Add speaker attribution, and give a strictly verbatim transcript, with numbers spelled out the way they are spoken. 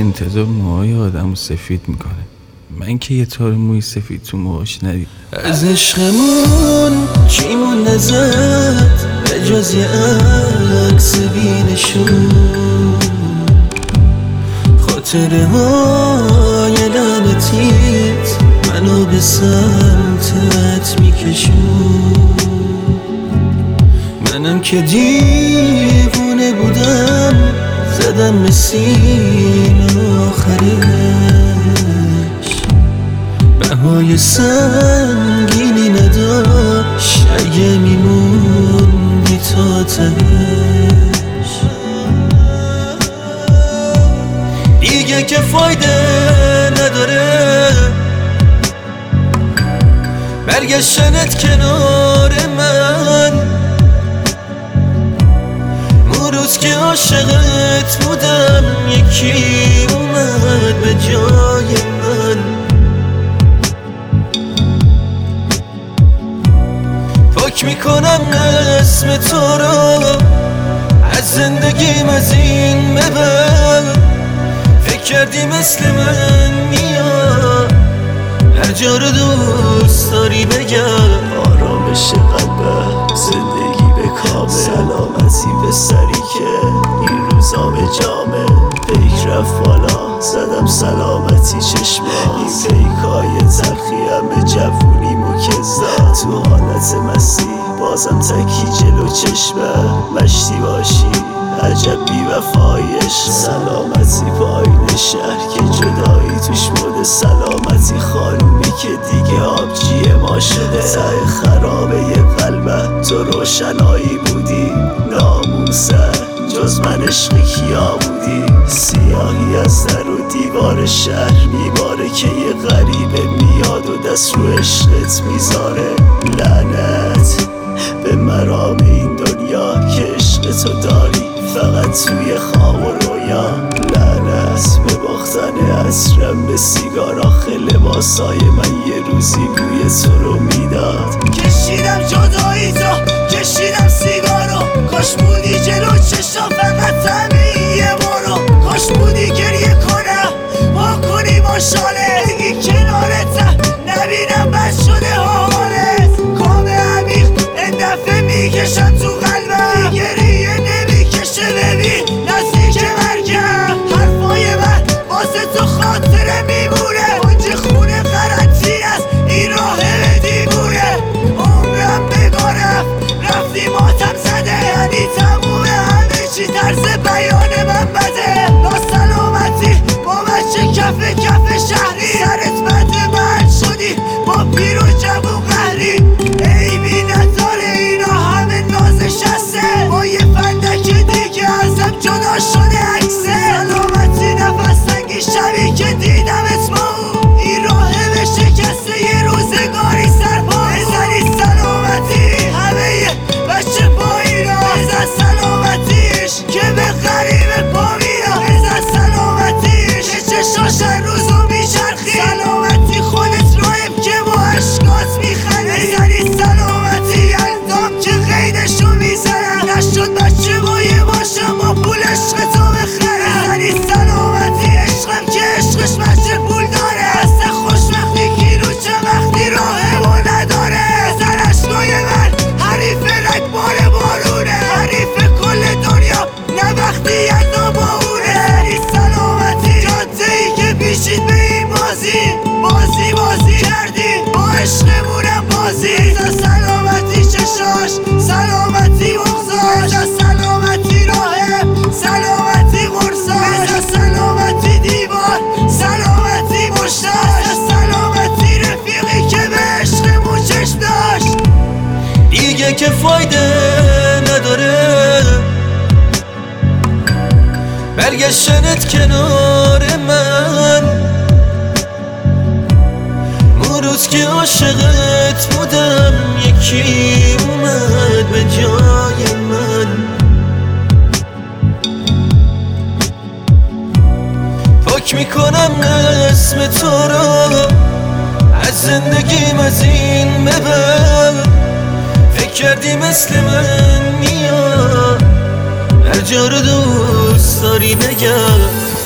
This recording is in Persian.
Speaker 1: انتظار موهای آدم رو سفید میکنه. من که یه تار موی سفید تو موهاش ندید.
Speaker 2: از عشقمون چی مون نزد به جز یه عکس بینشون، خاطره های لعنتیت منو به سمتت میکشون. منم که دیوونه بودم زدم مسین آخرش، بهای سنگینی نداشت اگه میموندی تا تهش. دیگه که فایده نداره برگشتنت کنار من، اون روز که عاشقت بودم یکی اومد به جای من. پاک میکنم اسم تو رو از زندگیم، از این ببر فکر کردی مثل من میاد هر جا رو دوست داری بگم.
Speaker 3: آرامش قلبه، زندگی به کامه، سلامتی به سری که این روزا به جامه. پیک رفت بالا زدم سلامتی چشما، این پیکای تلخی همه جوونی مکزد. تو حالت مستی بازم تکی جلو چشمه، مشتی باشی عجب بی وفایش. سلامتی پایین شهر که جدایی توش مده، سلامتی خانومی که دیگه آبجی ما شده. ته خرابه یه قلبه تو روشنایی بودی، ناموسه جز من عشق کیا بودی. سیاهی از در و دیوار شهر میباره که یه غریبه میاد و دست رو عشقت میذاره. لعنت به مرام این دنیا که عشق تو داری فقط توی خواب و رویا. لعنت به باختن عطرم به سیگار، آخه لباسای من یه روزی بوی تو رو میداد.
Speaker 4: کشیدم جدایی تو، کشیدم سیگارو، کاش بودی جلو چشم فقط همه یه بارو. کاش بودی گریه کنم با کنی با شاله، بگی کنارتم نبینم بد شده حالت. کام عمیق این دفعه میکشم تو قلبم، گریه نمیکشه ببین نزدیک مرگم. حرفای من واسه تو خاطره میمونه، اونجا خونه غلطی است این راه به دیوونه. عمرم بگارم رفتی ماتم زده، یعنی تمومه همه چی طرز بیان من بده. ناسلامتی با بچه کف کف شهری، سرت بد من شدی با پیر و جوون قهری. عیبی نداره اینا همه نازشسته، با یه فندک دیگه ازم جدا شده عکسه. سلامتی نفس تنگی شبی که دیدمت با اون، این راهه به شکسته یه روزگاری سرپا بزنی. سلامتی همه یه بچه پایینا، بزن سلامتیش که به غریب پا میرا. بزن سلامتیش که چشاش هر روزو میچرخی. سلامتی خودت راهب که با عشقات میخنی. بزنی سلامتی اندام که قیدشو میزنم، نشد بچه بایه باشم با پول عشق تو بخرم. بزنی سلامتی عشقم که عشقش بچه پول داره، هست خوشبختی کیلو چه وقتی راهه و نداره. بزن عشقای من حریف رگبار بارونه، حریف کل دنیا نه وقتی یزا با اونه. بزنی سلامتی جاده ای که پیشید به این بازی، بازی بازی کردی با عشقمونم بازی. بزن سلامتی چشاش، سلامتی مغزاش، بزن سلامتی راهه، سلامتی قرصاش، بزن سلامتی دیوار، سلامتی مشتاش، بزن سلامتی رفیقی که به عشقمون چشم داشت.
Speaker 2: دیگه که فایده نداره برگشتنت کنار من، اون روز که عاشقت بودم یکی اومد به جای من. پاک میکنم اسم تو رو از زندگیم، از این ببر فکر کردی مثل من میاد هر جا رو دوست داری بگم.